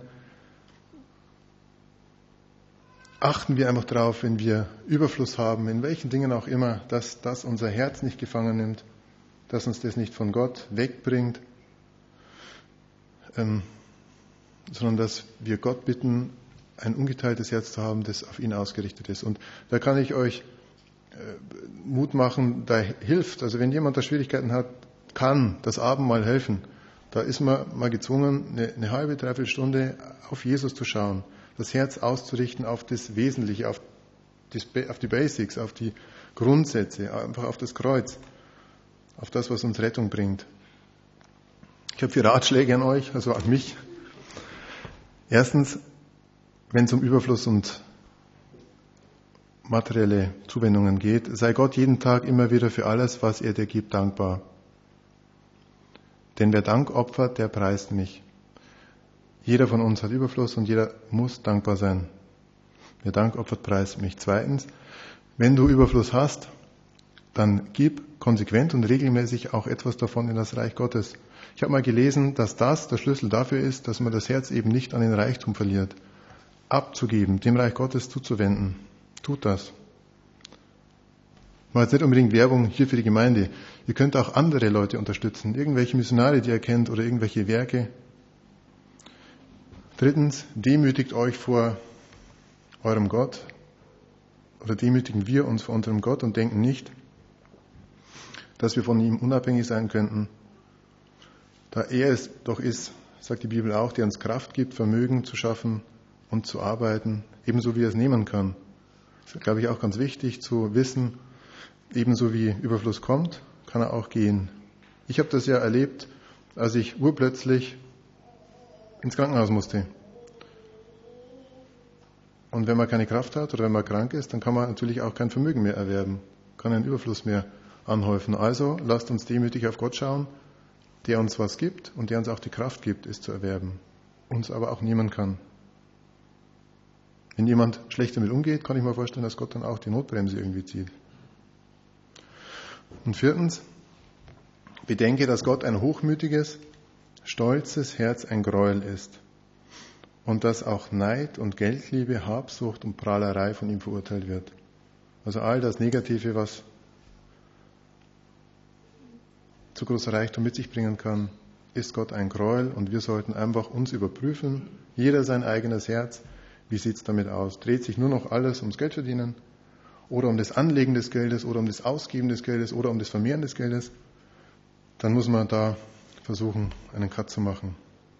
Achten wir einfach drauf, wenn wir Überfluss haben, in welchen Dingen auch immer, dass das unser Herz nicht gefangen nimmt, dass uns das nicht von Gott wegbringt, ähm, sondern dass wir Gott bitten, ein ungeteiltes Herz zu haben, das auf ihn ausgerichtet ist. Und da kann ich euch äh, Mut machen, da hilft, also wenn jemand da Schwierigkeiten hat, kann das Abendmahl helfen. Da ist man mal gezwungen, eine, eine halbe, dreiviertel Stunde auf Jesus zu schauen, das Herz auszurichten auf das Wesentliche, auf, das, auf die Basics, auf die Grundsätze, einfach auf das Kreuz, auf das, was uns Rettung bringt. Ich habe vier Ratschläge an euch, also an mich. Erstens, wenn es um Überfluss und materielle Zuwendungen geht, sei Gott jeden Tag immer wieder für alles, was er dir gibt, dankbar. Denn wer Dank opfert, der preist mich. Jeder von uns hat Überfluss und jeder muss dankbar sein. Wer Dank opfert, preist mich. Zweitens, wenn du Überfluss hast, dann gib konsequent und regelmäßig auch etwas davon in das Reich Gottes. Ich habe mal gelesen, dass das der Schlüssel dafür ist, dass man das Herz eben nicht an den Reichtum verliert. Abzugeben, dem Reich Gottes zuzuwenden. Tut das. War jetzt nicht unbedingt Werbung hier für die Gemeinde. Ihr könnt auch andere Leute unterstützen, irgendwelche Missionare, die ihr kennt, oder irgendwelche Werke. Drittens, demütigt euch vor eurem Gott, oder demütigen wir uns vor unserem Gott und denken nicht, dass wir von ihm unabhängig sein könnten. Da er es doch ist, sagt die Bibel auch, der uns Kraft gibt, Vermögen zu schaffen und zu arbeiten, ebenso wie er es nehmen kann. Das ist, glaube ich, auch ganz wichtig zu wissen, ebenso wie Überfluss kommt, kann er auch gehen. Ich habe das ja erlebt, als ich urplötzlich ins Krankenhaus musste. Und wenn man keine Kraft hat oder wenn man krank ist, dann kann man natürlich auch kein Vermögen mehr erwerben, kann einen Überfluss mehr anhäufen. Also lasst uns demütig auf Gott schauen, der uns was gibt und der uns auch die Kraft gibt, es zu erwerben, uns aber auch nehmen kann. Wenn jemand schlecht damit umgeht, kann ich mir vorstellen, dass Gott dann auch die Notbremse irgendwie zieht. Und viertens, bedenke, dass Gott ein hochmütiges, stolzes Herz ein Gräuel ist und dass auch Neid und Geldliebe, Habsucht und Prahlerei von ihm verurteilt wird. Also all das Negative, was zu großer Reichtum mit sich bringen kann, ist Gott ein Gräuel und wir sollten einfach uns überprüfen, jeder sein eigenes Herz, wie sieht es damit aus? Dreht sich nur noch alles ums Geld verdienen oder um das Anlegen des Geldes oder um das Ausgeben des Geldes oder um das Vermehren des Geldes? Dann muss man da versuchen, einen Cut zu machen.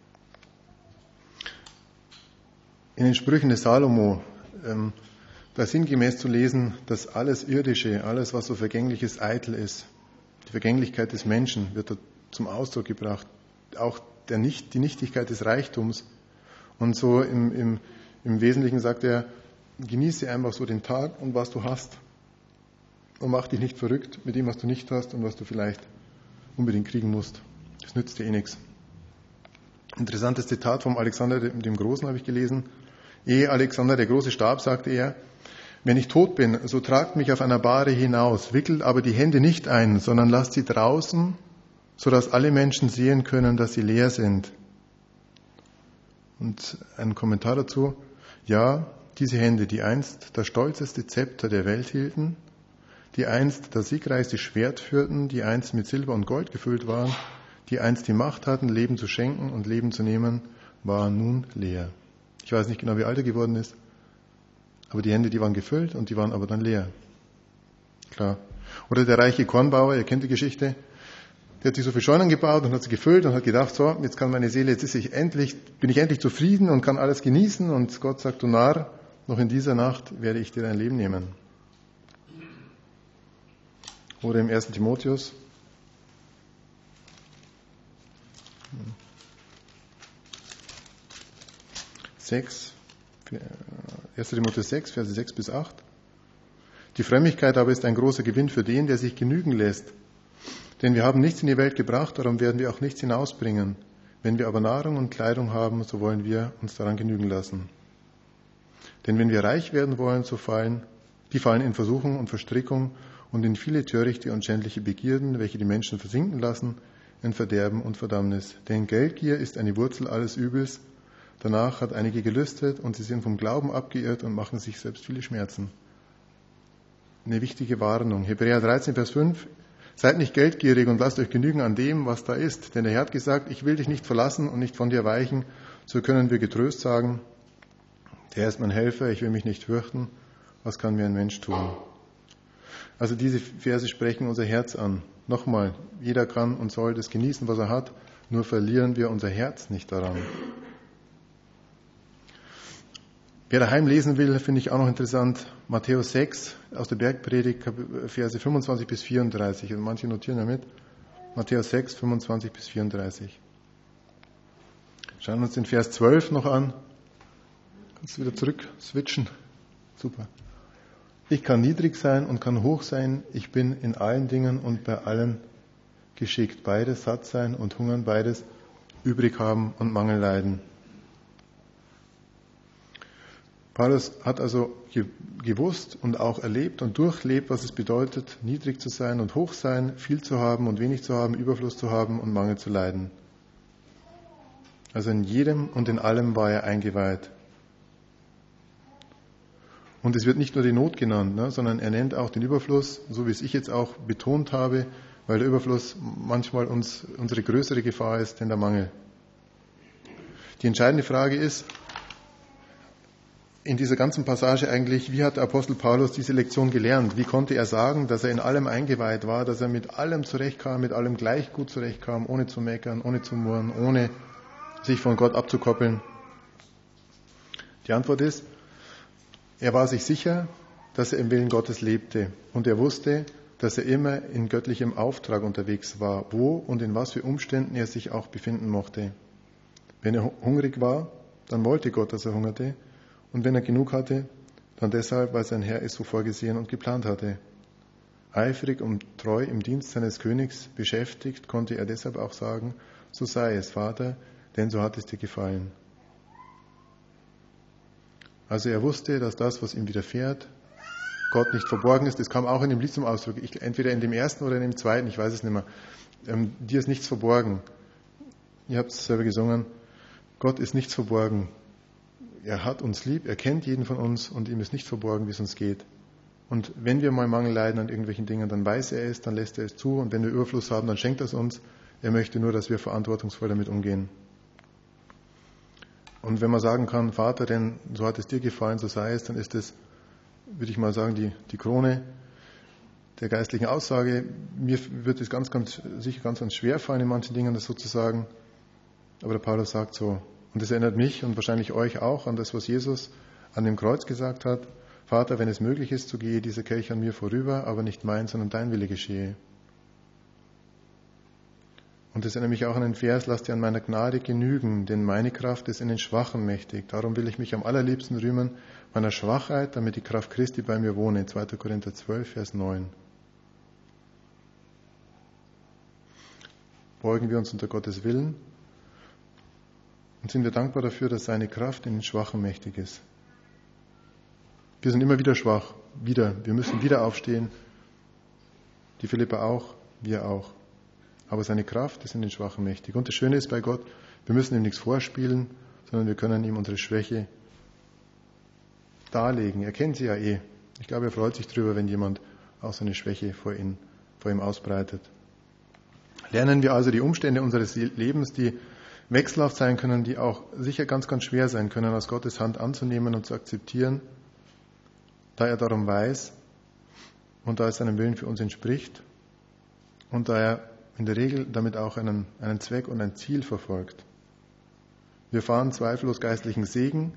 In den Sprüchen des Salomo, ähm, da sinngemäß zu lesen, dass alles Irdische, alles, was so vergänglich ist, eitel ist. Die Vergänglichkeit des Menschen wird da zum Ausdruck gebracht. Auch der Nicht, die Nichtigkeit des Reichtums. Und so im, im, im Wesentlichen sagt er, genieße einfach so den Tag und was du hast. Und mach dich nicht verrückt mit dem, was du nicht hast und was du vielleicht unbedingt kriegen musst. Das nützt dir eh nichts. Interessantes Zitat vom Alexander dem Großen habe ich gelesen. Ehe Alexander der Große starb, sagte er, wenn ich tot bin, so tragt mich auf einer Bahre hinaus, wickelt aber die Hände nicht ein, sondern lasst sie draußen, sodass alle Menschen sehen können, dass sie leer sind. Und ein Kommentar dazu, ja, diese Hände, die einst das stolzeste Zepter der Welt hielten, die einst das siegreichste Schwert führten, die einst mit Silber und Gold gefüllt waren, die einst die Macht hatten, Leben zu schenken und Leben zu nehmen, waren nun leer. Ich weiß nicht genau, wie alt er geworden ist, aber die Hände, die waren gefüllt und die waren aber dann leer. Klar. Oder der reiche Kornbauer, ihr kennt die Geschichte, der hat sich so viele Scheunen gebaut und hat sie gefüllt und hat gedacht, so, jetzt kann meine Seele, jetzt ist ich endlich, bin ich endlich zufrieden und kann alles genießen. Und Gott sagt, du Narr, noch in dieser Nacht werde ich dir dein Leben nehmen. Oder im ersten Timotheus. sechs, erster Timotheus sechs, Verse sechs bis acht. Die Frömmigkeit aber ist ein großer Gewinn für den, der sich genügen lässt. Denn wir haben nichts in die Welt gebracht, darum werden wir auch nichts hinausbringen. Wenn wir aber Nahrung und Kleidung haben, so wollen wir uns daran genügen lassen. Denn wenn wir reich werden wollen, so fallen Die fallen in Versuchung und Verstrickung und in viele törichte und schändliche Begierden, welche die Menschen versinken lassen, in Verderben und Verdammnis. Denn Geldgier ist eine Wurzel alles Übels. Danach hat einige gelüstet und sie sind vom Glauben abgeirrt und machen sich selbst viele Schmerzen. Eine wichtige Warnung. Hebräer dreizehn, Vers fünf. Seid nicht geldgierig und lasst euch genügen an dem, was da ist. Denn der Herr hat gesagt, ich will dich nicht verlassen und nicht von dir weichen. So können wir getröst sagen, der Herr ist mein Helfer, ich will mich nicht fürchten. Was kann mir ein Mensch tun? Also diese Verse sprechen unser Herz an. Nochmal, jeder kann und soll das genießen, was er hat, nur verlieren wir unser Herz nicht daran. Wer daheim lesen will, finde ich auch noch interessant, Matthäus sechs aus der Bergpredigt, Verse fünfundzwanzig bis vierunddreißig. Und manche notieren damit. Matthäus sechs, fünfundzwanzig bis vierunddreißig. Schauen wir uns den Vers zwölf noch an. Kannst du wieder zurück switchen? Super. Ich kann niedrig sein und kann hoch sein. Ich bin in allen Dingen und bei allen geschickt. Beides satt sein und hungern, beides übrig haben und Mangel leiden. Paulus hat also gewusst und auch erlebt und durchlebt, was es bedeutet, niedrig zu sein und hoch sein, viel zu haben und wenig zu haben, Überfluss zu haben und Mangel zu leiden. Also in jedem und in allem war er eingeweiht. Und es wird nicht nur die Not genannt, ne, sondern er nennt auch den Überfluss, so wie es ich jetzt auch betont habe, weil der Überfluss manchmal uns unsere größere Gefahr ist, denn der Mangel. Die entscheidende Frage ist, in dieser ganzen Passage eigentlich, wie hat der Apostel Paulus diese Lektion gelernt? Wie konnte er sagen, dass er in allem eingeweiht war, dass er mit allem zurechtkam, mit allem gleich gut zurechtkam, ohne zu meckern, ohne zu murren, ohne sich von Gott abzukoppeln? Die Antwort ist, er war sich sicher, dass er im Willen Gottes lebte und er wusste, dass er immer in göttlichem Auftrag unterwegs war, wo und in was für Umständen er sich auch befinden mochte. Wenn er hungrig war, dann wollte Gott, dass er hungerte. Und wenn er genug hatte, dann deshalb, weil sein Herr es so vorgesehen und geplant hatte. Eifrig und treu im Dienst seines Königs beschäftigt, konnte er deshalb auch sagen, so sei es, Vater, denn so hat es dir gefallen. Also er wusste, dass das, was ihm widerfährt, Gott nicht verborgen ist. Das kam auch in dem Lied zum Ausdruck, ich, entweder in dem ersten oder in dem zweiten, ich weiß es nicht mehr. Ähm, dir ist nichts verborgen. Ihr habt es selber gesungen, Gott ist nichts verborgen. Er hat uns lieb, er kennt jeden von uns und ihm ist nicht verborgen, wie es uns geht. Und wenn wir mal Mangel leiden an irgendwelchen Dingen, dann weiß er es, dann lässt er es zu. Und wenn wir Überfluss haben, dann schenkt er es uns. Er möchte nur, dass wir verantwortungsvoll damit umgehen. Und wenn man sagen kann, Vater, denn so hat es dir gefallen, so sei es, dann ist es, würde ich mal sagen, die, die Krone der geistlichen Aussage. Mir wird es ganz, ganz sicher ganz, ganz schwer fallen, in manchen Dingen das so zu sagen. Aber der Paulus sagt so. Und das erinnert mich und wahrscheinlich euch auch an das, was Jesus an dem Kreuz gesagt hat. Vater, wenn es möglich ist, so gehe dieser Kelch an mir vorüber, aber nicht mein, sondern dein Wille geschehe. Und das erinnert mich auch an den Vers, lass dir an meiner Gnade genügen, denn meine Kraft ist in den Schwachen mächtig. Darum will ich mich am allerliebsten rühmen meiner Schwachheit, damit die Kraft Christi bei mir wohne. zweiter Korinther zwölf, Vers neun. Beugen wir uns unter Gottes Willen. Und sind wir dankbar dafür, dass seine Kraft in den Schwachen mächtig ist. Wir sind immer wieder schwach, wieder. Wir müssen wieder aufstehen. Die Philipper auch, wir auch. Aber seine Kraft ist in den Schwachen mächtig. Und das Schöne ist bei Gott, wir müssen ihm nichts vorspielen, sondern wir können ihm unsere Schwäche darlegen. Er kennt sie ja eh. Ich glaube, er freut sich darüber, wenn jemand auch seine Schwäche vor ihm, vor ihm ausbreitet. Lernen wir also die Umstände unseres Lebens, die wechselhaft sein können, die auch sicher ganz, ganz schwer sein können, aus Gottes Hand anzunehmen und zu akzeptieren, da er darum weiß und da es seinem Willen für uns entspricht und da er in der Regel damit auch einen, einen Zweck und ein Ziel verfolgt. Wir erfahren zweifellos geistlichen Segen,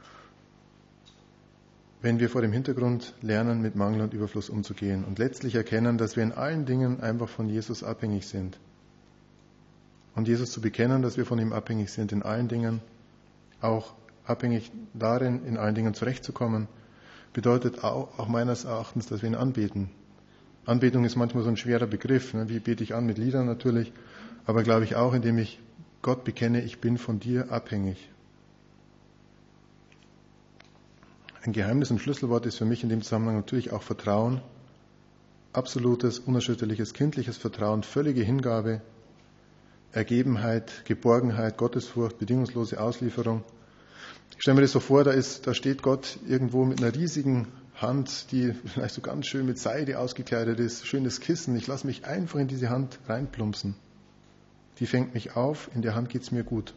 wenn wir vor dem Hintergrund lernen, mit Mangel und Überfluss umzugehen und letztlich erkennen, dass wir in allen Dingen einfach von Jesus abhängig sind. Und Jesus zu bekennen, dass wir von ihm abhängig sind in allen Dingen, auch abhängig darin, in allen Dingen zurechtzukommen, bedeutet auch, auch meines Erachtens, dass wir ihn anbeten. Anbetung ist manchmal so ein schwerer Begriff. Ne? Wie bete ich an? Mit Liedern natürlich, aber glaube ich auch, indem ich Gott bekenne, ich bin von dir abhängig. ein Geheimnis und Schlüsselwort ist für mich in dem Zusammenhang natürlich auch Vertrauen. Absolutes, unerschütterliches, kindliches Vertrauen, völlige Hingabe, Ergebenheit, Geborgenheit, Gottesfurcht, bedingungslose Auslieferung. Ich stelle mir das so vor, da, ist, da steht Gott irgendwo mit einer riesigen Hand, die vielleicht so ganz schön mit Seide ausgekleidet ist, schönes Kissen. Ich lasse mich einfach in diese Hand reinplumpsen. Die fängt mich auf, in der Hand geht es mir gut.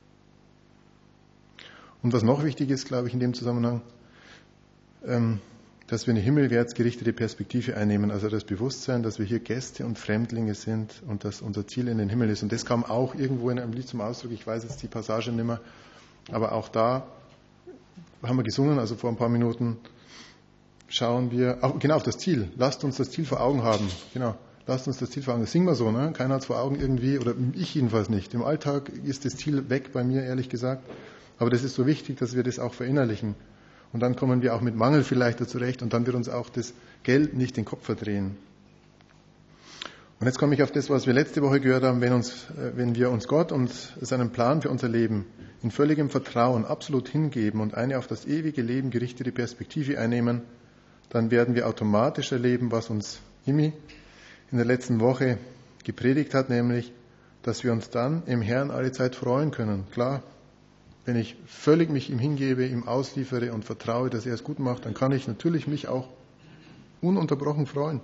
Und was noch wichtig ist, glaube ich, in dem Zusammenhang, ähm, dass wir eine himmelwärts gerichtete Perspektive einnehmen, also das Bewusstsein, dass wir hier Gäste und Fremdlinge sind und dass unser Ziel in den Himmel ist. Und das kam auch irgendwo in einem Lied zum Ausdruck, ich weiß jetzt die Passage nicht mehr, aber auch da haben wir gesungen, also vor ein paar Minuten, schauen wir, auch, genau auf das Ziel, lasst uns das Ziel vor Augen haben, genau, lasst uns das Ziel vor Augen, das singen wir so, ne? Keiner hat es vor Augen irgendwie, oder ich jedenfalls nicht. Im Alltag ist das Ziel weg bei mir, ehrlich gesagt, aber das ist so wichtig, dass wir das auch verinnerlichen. Und dann kommen wir auch mit Mangel vielleicht dazu recht und dann wird uns auch das Geld nicht den Kopf verdrehen. Und jetzt komme ich auf das, was wir letzte Woche gehört haben, wenn, uns, wenn wir uns Gott und seinen Plan für unser Leben in völligem Vertrauen absolut hingeben und eine auf das ewige Leben gerichtete Perspektive einnehmen, dann werden wir automatisch erleben, was uns Imi in der letzten Woche gepredigt hat, nämlich, dass wir uns dann im Herrn alle Zeit freuen können. Klar, wenn ich völlig mich ihm hingebe, ihm ausliefere und vertraue, dass er es gut macht, dann kann ich natürlich mich auch ununterbrochen freuen.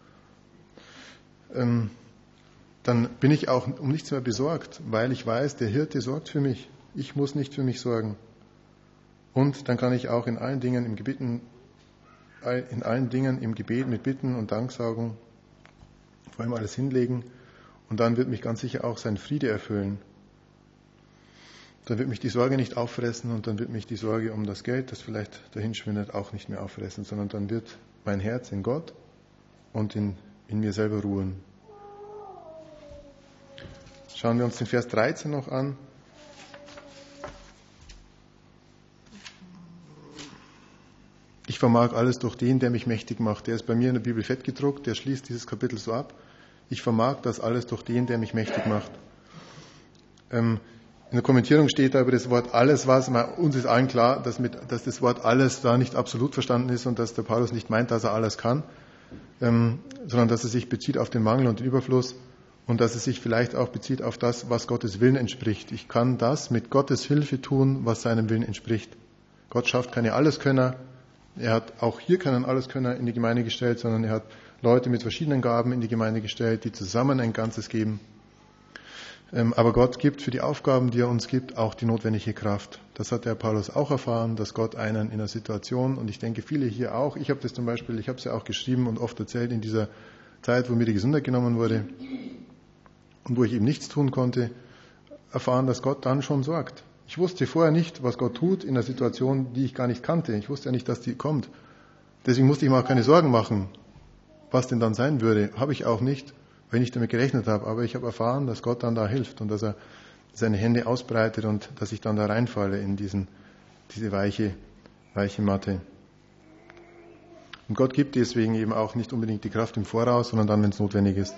Ähm, dann bin ich auch um nichts mehr besorgt, weil ich weiß, der Hirte sorgt für mich. Ich muss nicht für mich sorgen. Und dann kann ich auch in allen Dingen im Gebet, in allen Dingen im Gebet mit Bitten und Danksagung vor allem alles hinlegen. Und dann wird mich ganz sicher auch sein Friede erfüllen. Dann wird mich die Sorge nicht auffressen und dann wird mich die Sorge um das Geld, das vielleicht dahin schwindet, auch nicht mehr auffressen, sondern dann wird mein Herz in Gott und in, in mir selber ruhen. Schauen wir uns den Vers dreizehn noch an. Ich vermag alles durch den, der mich mächtig macht. Der ist bei mir in der Bibel fett gedruckt, der schließt dieses Kapitel so ab. Ich vermag das alles durch den, der mich mächtig macht. Ähm, In der Kommentierung steht da über das Wort alles was. Uns ist allen klar, dass, mit, dass das Wort alles da nicht absolut verstanden ist und dass der Paulus nicht meint, dass er alles kann, ähm, sondern dass es sich bezieht auf den Mangel und den Überfluss und dass es sich vielleicht auch bezieht auf das, was Gottes Willen entspricht. Ich kann das mit Gottes Hilfe tun, was seinem Willen entspricht. Gott schafft keine Alleskönner. Er hat auch hier keinen Alleskönner in die Gemeinde gestellt, sondern er hat Leute mit verschiedenen Gaben in die Gemeinde gestellt, die zusammen ein Ganzes geben. Aber Gott gibt für die Aufgaben, die er uns gibt, auch die notwendige Kraft. Das hat der Paulus auch erfahren, dass Gott einen in einer Situation, und ich denke viele hier auch, ich habe das zum Beispiel, ich habe es ja auch geschrieben und oft erzählt in dieser Zeit, wo mir die Gesundheit genommen wurde und wo ich eben nichts tun konnte, erfahren, dass Gott dann schon sorgt. Ich wusste vorher nicht, was Gott tut in einer Situation, die ich gar nicht kannte. Ich wusste ja nicht, dass die kommt. Deswegen musste ich mir auch keine Sorgen machen, was denn dann sein würde. Habe ich auch nicht, weil ich nicht damit gerechnet habe. Aber ich habe erfahren, dass Gott dann da hilft und dass er seine Hände ausbreitet und dass ich dann da reinfalle in diesen, diese weiche, weiche Matte. Und Gott gibt deswegen eben auch nicht unbedingt die Kraft im Voraus, sondern dann, wenn es notwendig ist.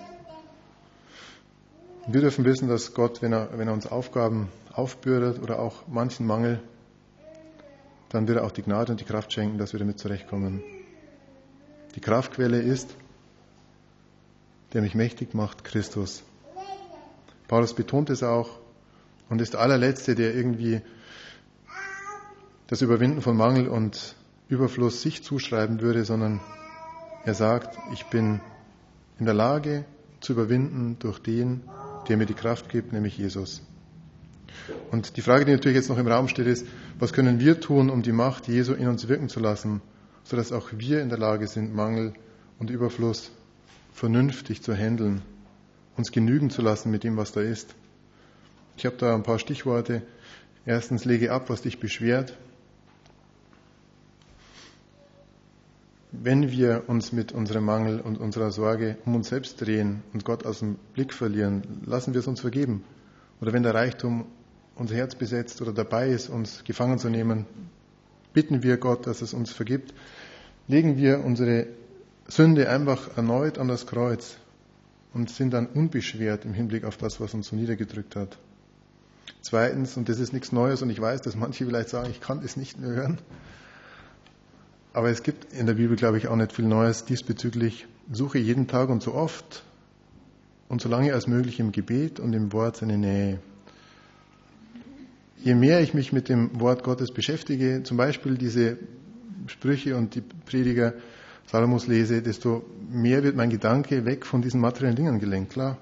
Wir dürfen wissen, dass Gott, wenn er, wenn er uns Aufgaben aufbürdet oder auch manchen Mangel, dann wird er auch die Gnade und die Kraft schenken, dass wir damit zurechtkommen. Die Kraftquelle ist, der mich mächtig macht, Christus. Paulus betont es auch und ist der allerletzte, der irgendwie das Überwinden von Mangel und Überfluss sich zuschreiben würde, sondern er sagt, ich bin in der Lage zu überwinden durch den, der mir die Kraft gibt, nämlich Jesus. Und die Frage, die natürlich jetzt noch im Raum steht, ist, was können wir tun, um die Macht Jesu in uns wirken zu lassen, sodass auch wir in der Lage sind, Mangel und Überfluss vernünftig zu handeln, uns genügen zu lassen mit dem, was da ist. Ich habe da ein paar Stichworte. Erstens, lege ab, was dich beschwert. Wenn wir uns mit unserem Mangel und unserer Sorge um uns selbst drehen und Gott aus dem Blick verlieren, lassen wir es uns vergeben. Oder wenn der Reichtum unser Herz besetzt oder dabei ist, uns gefangen zu nehmen, bitten wir Gott, dass es uns vergibt. Legen wir unsere Sünde einfach erneut an das Kreuz und sind dann unbeschwert im Hinblick auf das, was uns so niedergedrückt hat. Zweitens, und das ist nichts Neues und ich weiß, dass manche vielleicht sagen, ich kann das nicht mehr hören, Aber es gibt in der Bibel, glaube ich, auch nicht viel Neues diesbezüglich. Suche jeden Tag und so oft und so lange als möglich im Gebet und im Wort seine Nähe. Je mehr ich mich mit dem Wort Gottes beschäftige, zum Beispiel diese Sprüche und die Prediger Salomos lese, desto mehr wird mein Gedanke weg von diesen materiellen Dingen gelenkt, klar.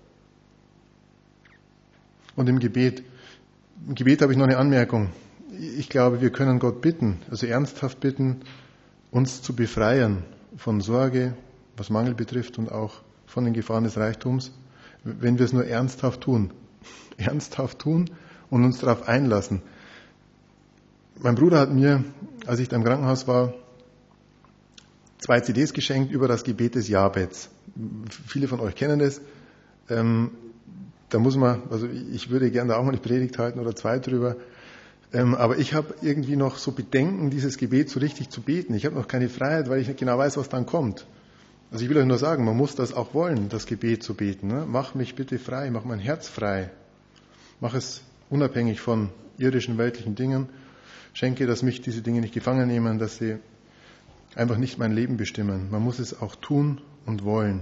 Und im Gebet, im Gebet habe ich noch eine Anmerkung. Ich glaube, wir können Gott bitten, also ernsthaft bitten, uns zu befreien von Sorge, was Mangel betrifft und auch von den Gefahren des Reichtums, wenn wir es nur ernsthaft tun. Ernsthaft tun und uns darauf einlassen. Mein Bruder hat mir, als ich da im Krankenhaus war, zwei C Ds geschenkt über das Gebet des Jabez. Viele von euch kennen das. Ähm, da muss man, also ich würde gerne da auch mal eine Predigt halten oder zwei drüber. Ähm, aber ich habe irgendwie noch so Bedenken, dieses Gebet so richtig zu beten. Ich habe noch keine Freiheit, weil ich nicht genau weiß, was dann kommt. Also ich will euch nur sagen, man muss das auch wollen, das Gebet zu beten. Ne? Mach mich bitte frei, mach mein Herz frei. Mach es unabhängig von irdischen, weltlichen Dingen. Schenke, dass mich diese Dinge nicht gefangen nehmen, dass sie einfach nicht mein Leben bestimmen. Man muss es auch tun und wollen.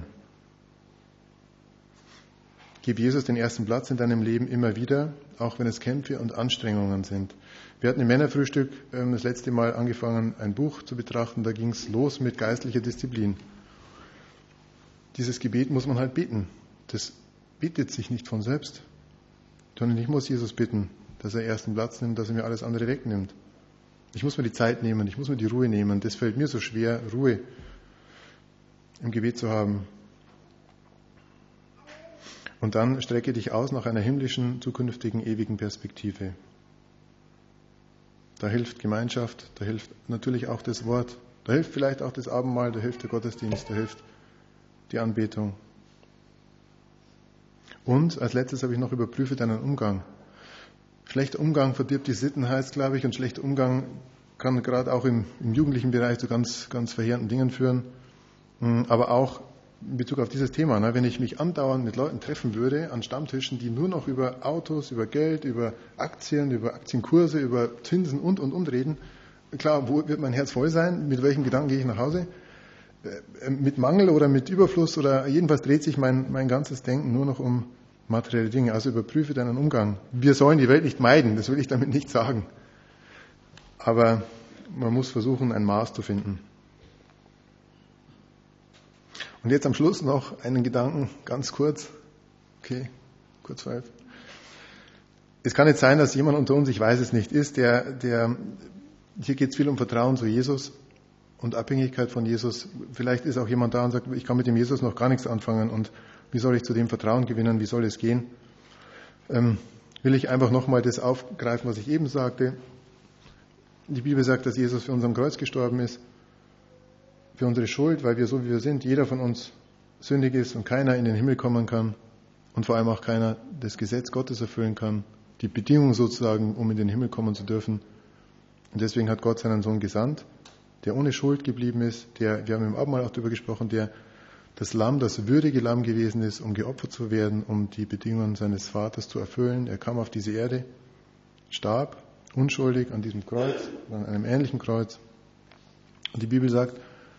Gib Jesus den ersten Platz in deinem Leben immer wieder, auch wenn es Kämpfe und Anstrengungen sind. Wir hatten im Männerfrühstück das letzte Mal angefangen, ein Buch zu betrachten. Da ging es los mit geistlicher Disziplin. Dieses Gebet muss man halt beten. Das betet sich nicht von selbst. Sondern ich muss Jesus bitten, dass er ersten Platz nimmt, dass er mir alles andere wegnimmt. Ich muss mir die Zeit nehmen, ich muss mir die Ruhe nehmen. Das fällt mir so schwer, Ruhe im Gebet zu haben. Und dann strecke dich aus nach einer himmlischen, zukünftigen, ewigen Perspektive. Da hilft Gemeinschaft, da hilft natürlich auch das Wort, da hilft vielleicht auch das Abendmahl, da hilft der Gottesdienst, da hilft die Anbetung. Und als letztes habe ich noch, überprüfe deinen Umgang. Schlechter Umgang verdirbt die Sitten, heißt, glaube ich, und schlechter Umgang kann gerade auch im, im jugendlichen Bereich zu ganz, ganz verheerenden Dingen führen. Aber auch in Bezug auf dieses Thema, ne, wenn ich mich andauernd mit Leuten treffen würde, an Stammtischen, die nur noch über Autos, über Geld, über Aktien, über Aktienkurse, über Zinsen und, und, und reden, klar, wo wird mein Herz voll sein? Mit welchem Gedanken gehe ich nach Hause? Mit Mangel oder mit Überfluss oder jedenfalls dreht sich mein, mein ganzes Denken nur noch um materielle Dinge. Also überprüfe deinen Umgang. Wir sollen die Welt nicht meiden, das will ich damit nicht sagen. Aber man muss versuchen, ein Maß zu finden. Und jetzt am Schluss noch einen Gedanken, ganz kurz. Okay, kurz vor elf. Es kann nicht sein, dass jemand unter uns, ich weiß es nicht, ist, der, der, hier geht es viel um Vertrauen zu Jesus und Abhängigkeit von Jesus. Vielleicht ist auch jemand da und sagt, ich kann mit dem Jesus noch gar nichts anfangen und wie soll ich zu dem Vertrauen gewinnen, wie soll es gehen? Ähm, will ich einfach nochmal das aufgreifen, was ich eben sagte. Die Bibel sagt, dass Jesus für uns am Kreuz gestorben ist, für unsere Schuld, weil wir so wie wir sind, jeder von uns sündig ist und keiner in den Himmel kommen kann und vor allem auch keiner das Gesetz Gottes erfüllen kann, die Bedingung sozusagen, um in den Himmel kommen zu dürfen. Und deswegen hat Gott seinen Sohn gesandt, der ohne Schuld geblieben ist, der, wir haben im Abendmahl auch darüber gesprochen, der das Lamm, das würdige Lamm gewesen ist, um geopfert zu werden, um die Bedingungen seines Vaters zu erfüllen. Er kam auf diese Erde, starb, unschuldig an diesem Kreuz, an einem ähnlichen Kreuz. Und die Bibel sagt,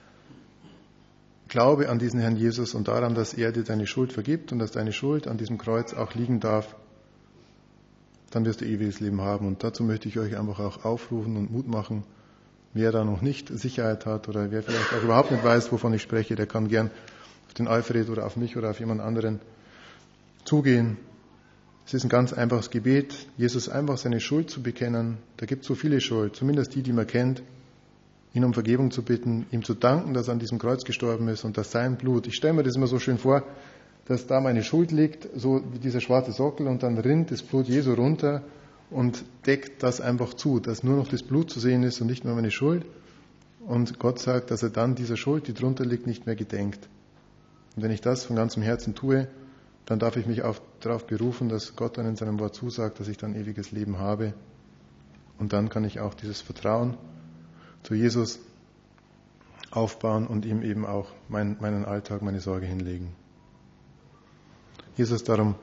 glaube an diesen Herrn Jesus und daran, dass er dir deine Schuld vergibt und dass deine Schuld an diesem Kreuz auch liegen darf, dann wirst du ewiges Leben haben. Und dazu möchte ich euch einfach auch aufrufen und Mut machen. Wer da noch nicht Sicherheit hat oder wer vielleicht auch überhaupt nicht weiß, wovon ich spreche, der kann gern auf den Alfred oder auf mich oder auf jemand anderen zugehen. Es ist ein ganz einfaches Gebet, Jesus einfach seine Schuld zu bekennen. Da gibt es so viele Schuld, zumindest die, die man kennt. Ihn um Vergebung zu bitten, ihm zu danken, dass er an diesem Kreuz gestorben ist und dass sein Blut, ich stelle mir das immer so schön vor, dass da meine Schuld liegt, so wie dieser schwarze Sockel und dann rinnt das Blut Jesu runter und deckt das einfach zu, dass nur noch das Blut zu sehen ist und nicht mehr meine Schuld. Und Gott sagt, dass er dann dieser Schuld, die drunter liegt, nicht mehr gedenkt. Und wenn ich das von ganzem Herzen tue, dann darf ich mich auf, darauf berufen, dass Gott dann in seinem Wort zusagt, dass ich dann ewiges Leben habe. Und dann kann ich auch dieses Vertrauen zu Jesus aufbauen und ihm eben auch mein, meinen Alltag, meine Sorge hinlegen. Jesus, darum,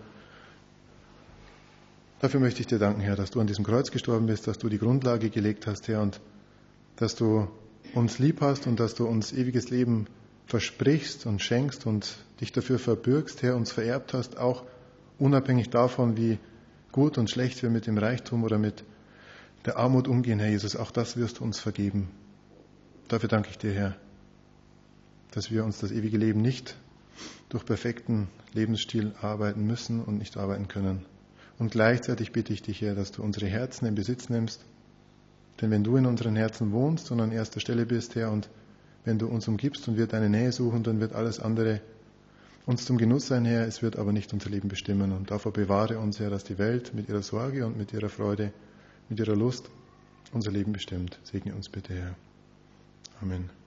dafür möchte ich dir danken, Herr, dass du an diesem Kreuz gestorben bist, dass du die Grundlage gelegt hast, Herr, und dass du uns lieb hast und dass du uns ewiges Leben versprichst und schenkst und dich dafür verbürgst, Herr, uns vererbt hast, auch unabhängig davon, wie gut und schlecht wir mit dem Reichtum oder mit der Armut umgehen, Herr Jesus. Auch das wirst du uns vergeben. Dafür danke ich dir, Herr, dass wir uns das ewige Leben nicht durch perfekten Lebensstil arbeiten müssen und nicht arbeiten können. Und gleichzeitig bitte ich dich, Herr, dass du unsere Herzen in Besitz nimmst. Denn wenn du in unseren Herzen wohnst und an erster Stelle bist, Herr, und wenn du uns umgibst und wir deine Nähe suchen, dann wird alles andere uns zum Genuss sein, Herr. Es wird aber nicht unser Leben bestimmen. Und davor bewahre uns, Herr, dass die Welt mit ihrer Sorge und mit ihrer Freude, mit ihrer Lust unser Leben bestimmt. Segne uns bitte, Herr. Amen.